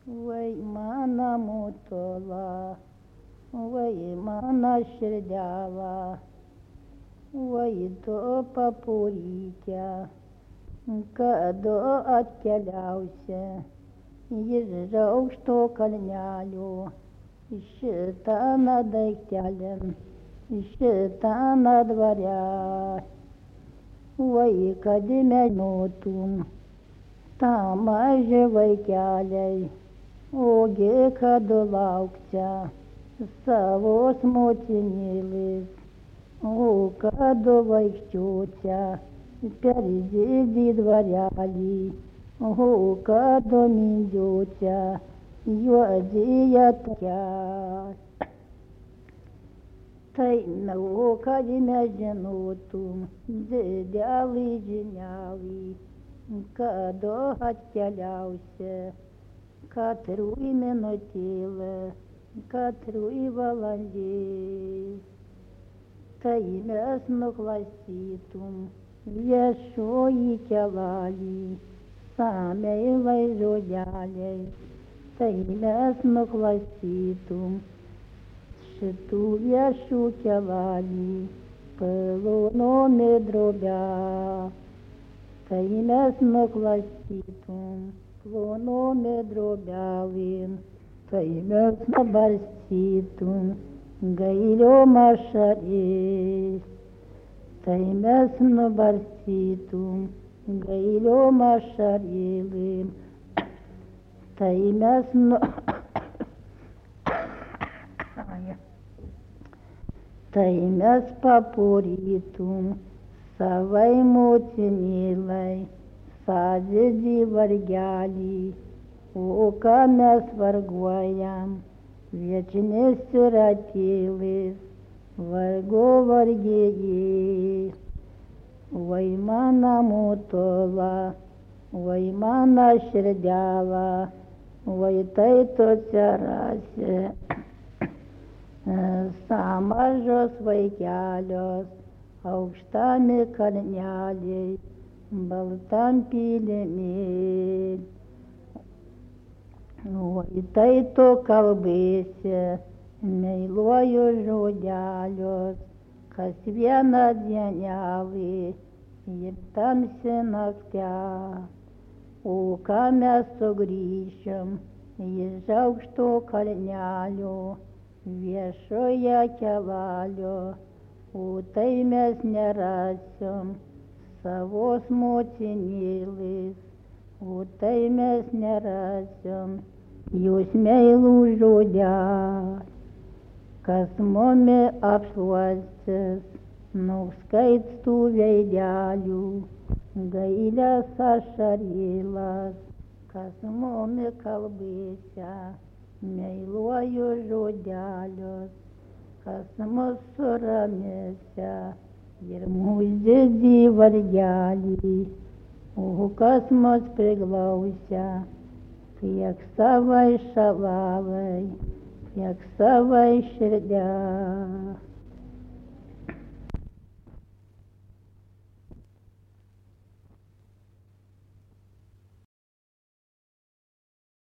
Vai mana mutola, vai mana širdelė, vai tu papurykė, kada atkeliausi iš aukšto kalnelio, šitą daiktelį, šitą dvarelį, vai kad žinotum, tą maži vaikeliai, ogi kad lauksia savos motinėlės, o kad vaikščiosia per didį dvarelį, o kad mindžiosia juodėje takelį. Tai o kad mes žinotum didelį žinialį, kada atkeliausi, katrui minutėlę, katrui valandėlę. Tai mes nuklausytum viešojį kelelį, sameilai žodeliai, tai mes nuklausytum šitų viešų kelelį, plonomis drobelėmis. Tai mes nuklausytum plonomis drobelėmis, tai mes nubarstytum gailiom ašarėmis, tai mes nubarstytum gailiom ašarėmis, tai mes tai mes papurtytum savai motinėlei sadidį vargelį, o ką mes varguojam viečinės siratėlės, vargo vargėjai. Vai mana mutola, vai mana širdelė, vai tai tu atsirasi, samažos vaikelios, aukštami kalneliai, baltam pylimėlį. Vai tai tu kalbėsi, meiluoju žodelius, kas vieną dienelį ir tamsi naktelė. O ką mes sugrįšim iš aukšto kalnelio, viešoje kelelio, o tai mes nerasim savos motinėlės, o tai mes nerasim jos meilų žodelį, kas mumi apšuostys nuskaistų veidelių, gailias ašarėles, kas mumi kalbėsia meiluoju žodelius, kas mus suramėsia ir mūsų didį vargelį, o kas mus priglausia tiek savai šalavai, tiek savai širdelei.